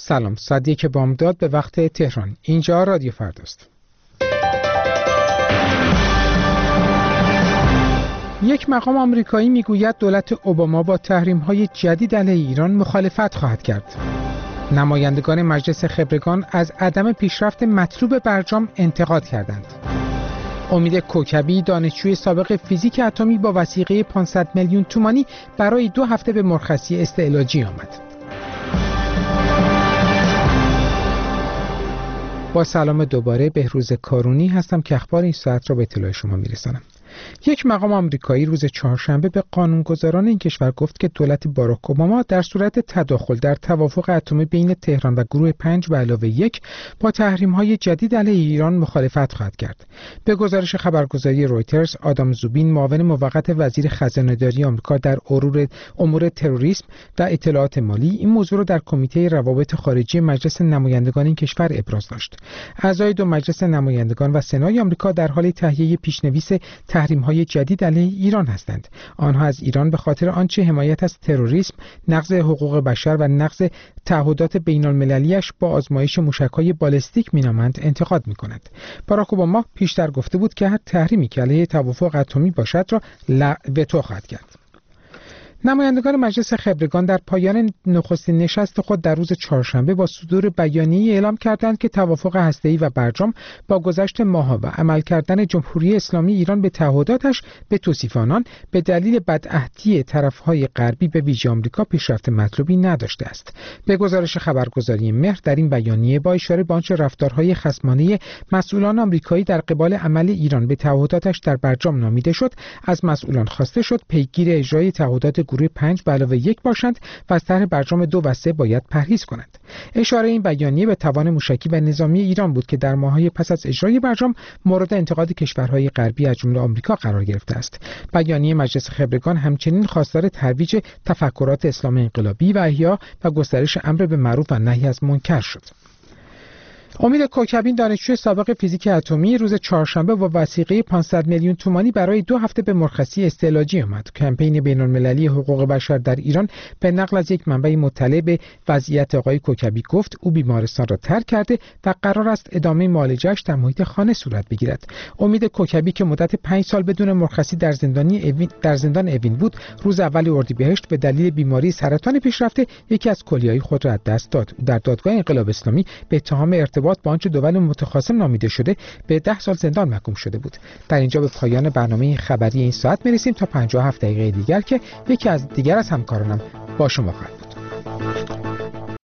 سلام، ساعت 1 بامداد به وقت تهران. اینجا رادیو فرداست. یک مقام آمریکایی میگوید دولت اوباما با تحریم‌های جدید علیه ایران مخالفت خواهد کرد. نمایندگان مجلس خبرگان از عدم پیشرفت مطلوب برجام انتقاد کردند. امید کوکبی دانشجوی سابق فیزیک اتمی با وثیقه 500 میلیون تومانی برای 2 هفته به مرخصی استعلاجی آمد. با سلام دوباره، بهروز کارونی هستم که اخبار این ساعت را به اطلاع شما میرسانم. یک مقام آمریکایی روز چهارشنبه به قانونگذاران این کشور گفت که دولت باراک اوباما در صورت تداخل در توافق اتمی بین تهران و گروه 5+1 با تحریم‌های جدید علیه ایران مخالفت خواهد کرد. به گزارش خبرگزاری رویترز، آدام زوبین، معاون موقت وزیر خزانه‌داری آمریکا در امور تروریسم و اطلاعات مالی، این موضوع را در کمیته روابط خارجی مجلس نمایندگان این کشور ابراز داشت. اعضای دو مجلس نمایندگان و سنای آمریکا در حال تهیه پیش‌نویس تحریم‌های جدید علیه ایران هستند. آنها از ایران به خاطر آنچه حمایت از تروریسم، نقض حقوق بشر و نقض تعهدات بین‌المللی‌اش با آزمایش موشک‌های بالستیک می‌نامند انتقاد می‌کنند. باراک اوباما پیشتر گفته بود که هر تحریمی که علیه توافق اتمی باشد را وتو خواهد کرد. نمایندگان مجلس خبرگان در پایان نخستین نشست خود در روز چهارشنبه با صدور بیانیه‌ای اعلام کردند که توافق هسته‌ای و برجام با گذشت ماه‌ها و عمل کردن جمهوری اسلامی ایران به تعهداتش به توصیف آنان به دلیل بدعهدی طرف‌های غربی به ویژه آمریکا پیشرفت مطلوبی نداشته است. به گزارش خبرگزاری مهر، در این بیانیه با اشاره به آنچه رفتارهای خصمانه مسئولان آمریکایی در قبال عمل ایران به تعهداتش در برجام نامیده شد، از مسئولان خواسته شد پیگیر اجرای تعهدات گروه 5+1 باشند و از طرح برجام 2 و 3 باید پرهیز کنند. اشاره این بیانیه به توان موشکی و نظامی ایران بود که در ماه‌های پس از اجرای برجام مورد انتقاد کشورهای غربی از جمله آمریکا قرار گرفته است. بیانیه مجلس خبرگان همچنین خواستار ترویج تفکرات اسلام انقلابی و احیا و گسترش امر به معروف و نهی از منکر شد. امید کوکبی دانشجوی سابق فیزیک اتمی روز چهارشنبه با وثیقه 500 میلیون تومانی برای 2 هفته به مرخصی استعلاجی آمد. کمپین بین‌المللی حقوق بشر در ایران به نقل از یک منبع مطلع به وضعیت آقای کوکبی گفت او بیمارستان را ترک کرده و قرار است ادامه معالجه‌اش در محیط خانه صورت بگیرد. امید کوکبی که مدت 5 سال بدون مرخصی در زندان اوین بود، روز اول اردیبهشت به دلیل بیماری سرطان پیشرفته یکی از کلیه‌های خود را از دست داد. در دادگاه انقلاب اسلامی به اتهام ارتباط با آنچه دول متخاصم نامیده شده به 10 سال زندان محکوم شده بود. در اینجا به پایان برنامه خبری این ساعت میرسیم تا 57 دقیقه دیگر که یکی از همکارانم با شما خواهد بود.